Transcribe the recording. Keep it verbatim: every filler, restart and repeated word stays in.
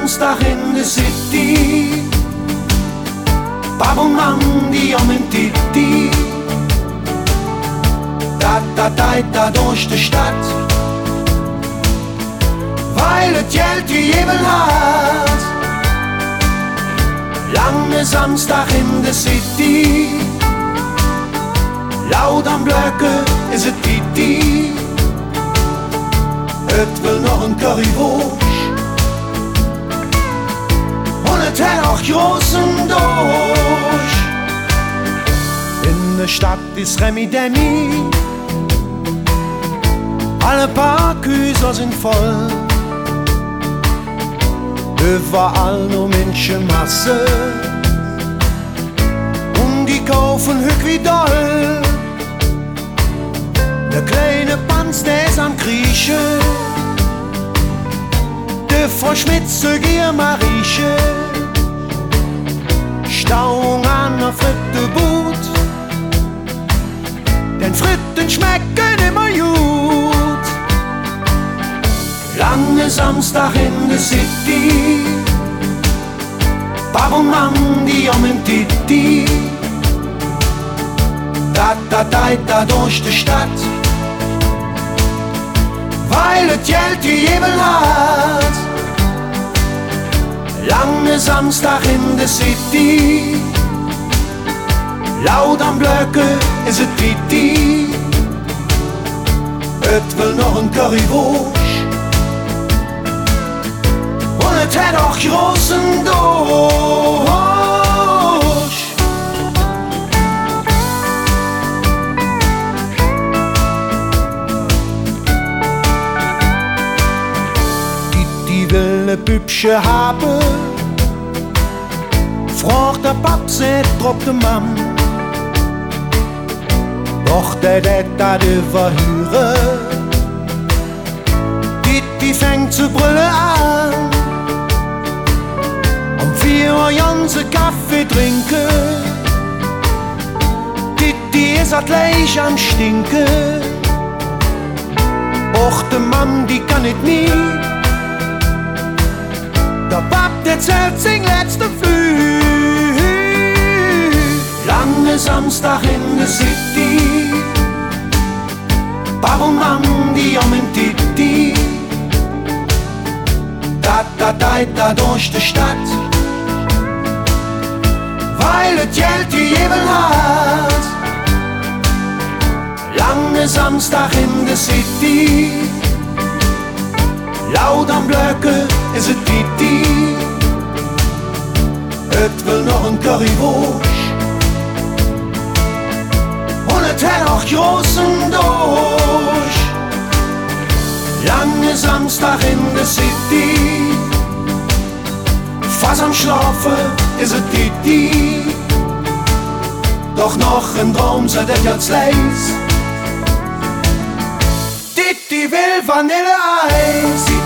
Samstag in the City. Babum Mann, die om in Titi. Da, da, da, da durch die Stadt. Weil es Geld wie Jebel hat. Lange Samstag in the City. Laut am Blöcke is het Titi. Het will noch ein Currywurst. Und het hat auch großen Durch. In der Stadt ist Remi Demi. Alle Parkhäuser sind voll. Überall nur Menschenmasse. Und die kaufen hück wie doll. Der kleine Panz, der ist am Kriechen. Der Frau Schmitze, gier Marieche. Stauung an der Frittenbut. Denn Fritten schmecken immer gut. Lange Samstag in the City. Babum Mann, die om in Titi. Da, da, da, da durch die Stadt. Weil es Geld wie Jebel hat. Lange Samstag in the City. Laut am Blöcke is het Titi. Het will noch ein Currywurst. Und het hat auch großen Durch. Will ne Bübsche haben, fragt der Pap, seht drauf de Mam. Doch der det dat überhören, Titi fängt zu brüllen an. Um vier Uhr janse Kaffee trinken, Titi is er gleich am Stinken. Och de Mam, die kann it nie. Der Pap, der zählt sein letzter Flüch. Lange Samstag in the City. Babum Mann, die om in Titi. Da, da, da, da durch die Stadt. Weil es Geld wie Jebel hat. Lange Samstag in the City. Laut am Blöcke is het Titi. Het will noch ein Currywurst. Und het hat auch großen Durch. Lange Samstag in the City. Fast am Schlafen is het Titi. Doch noch ein Traum, so det jetzt leis. Titi will Vanilleeis.